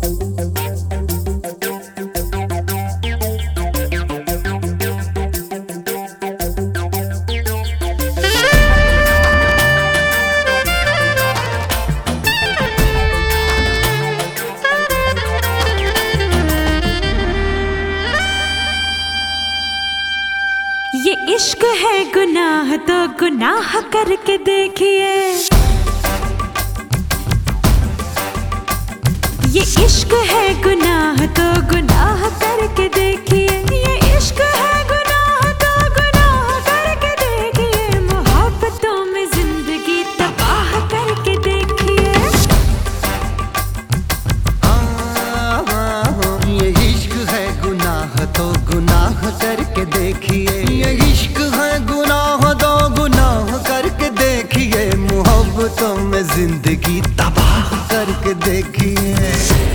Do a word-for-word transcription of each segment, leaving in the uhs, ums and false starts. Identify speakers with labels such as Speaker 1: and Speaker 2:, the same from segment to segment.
Speaker 1: ये इश्क है गुनाह तो गुनाह करके देखिए। ये इश्क है गुनाह तो गुनाह करके देखिए। ये इश्क है गुनाह तो गुनाह करके देखिए। मोहब्बतों में जिंदगी तबाह करके देखिए।
Speaker 2: ये इश्क है गुनाह तो गुनाह करके देखिए। ये इश्क है गुनाह तो गुनाह करके देखिए। मोहब्बतों में जिंदगी तबाह करके देखिए।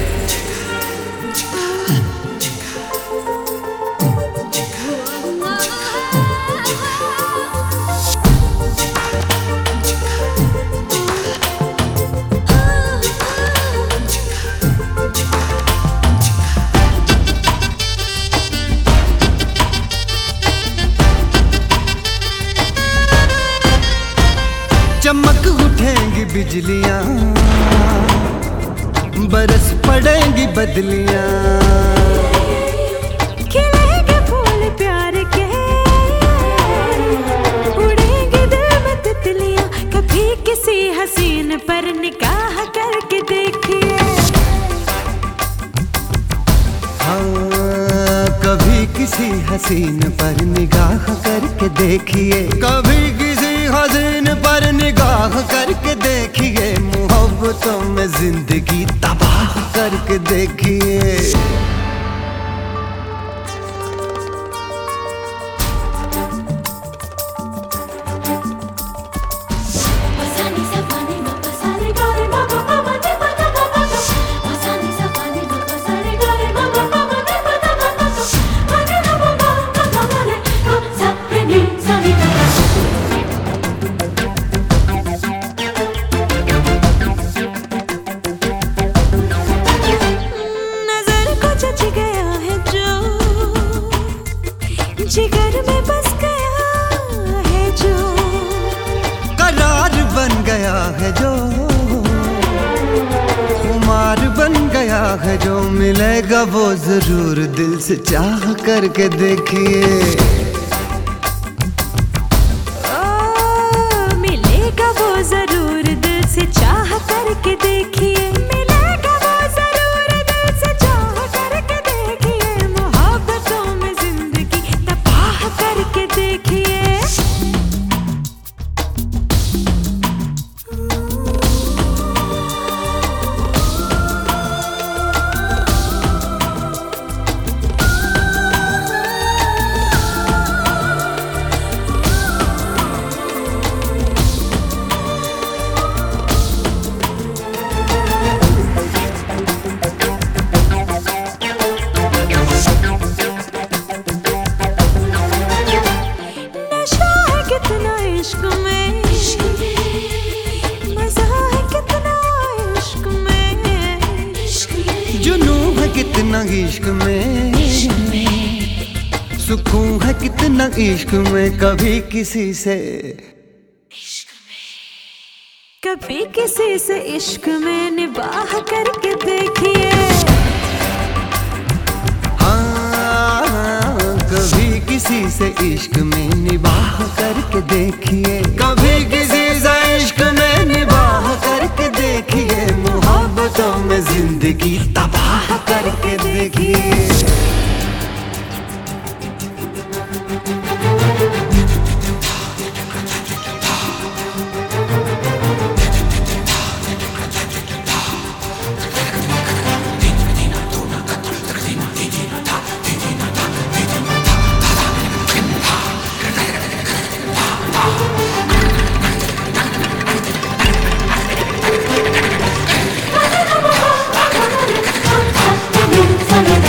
Speaker 2: चमक उठेंगी बिजलियां, बरस पड़ेंगी बदलियां।
Speaker 1: खिलेंगे फूल प्यार के, उड़ेंगे दिल में तितलियां। कभी किसी हसीन पर निगाह करके देखिए।
Speaker 2: हाँ, कभी किसी हसीन पर निगाह करके देखिए। कभी किसी हसीन पर निगाह करके देखिए। मोहब्बतों में जिंदगी तबाह करके देखिए।
Speaker 1: जिगर में बस गया है जो,
Speaker 2: करार बन गया है जो, खुमार बन गया है जो। मिलेगा वो जरूर दिल से चाह करके देखिए।
Speaker 1: ओ, मिलेगा वो जरूर दिल से चाह करके देखिए। मिलेगा वो जरूर दिल से चाह करके देखिए। मोहब्बतों में जिंदगी तबाह करके देखिए। कितना इश्क में, मजा है कितना इश्क में।
Speaker 2: जुनू है कितना इश्क में, सुकून है कितना इश्क में। कभी किसी से
Speaker 1: कभी किसी से इश्क में निबाह करके देखिए।
Speaker 2: हाँ, कभी किसी से इश्क में निबाह करके देखिए। कभी किसी से इश्क में निबाह करके देखिए। मोहब्बतों में जिंदगी तबाह करके देखिए।
Speaker 1: Sunny